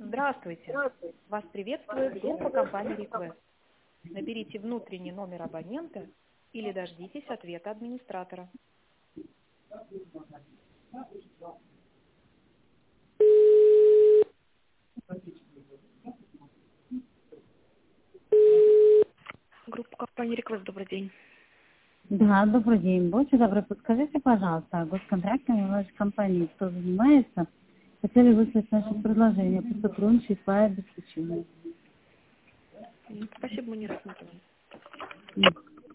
Здравствуйте. Вас приветствует группа компании Request. Наберите внутренний номер абонента или дождитесь ответа администратора. Группа компании Request, добрый день. Да, добрый день. Будьте добры, подскажите, пожалуйста, госконтрактами вашей компании кто занимается? Хотели выслать наше предложение по сотрудничеству по обеспечению. Спасибо, мы не рассматриваем.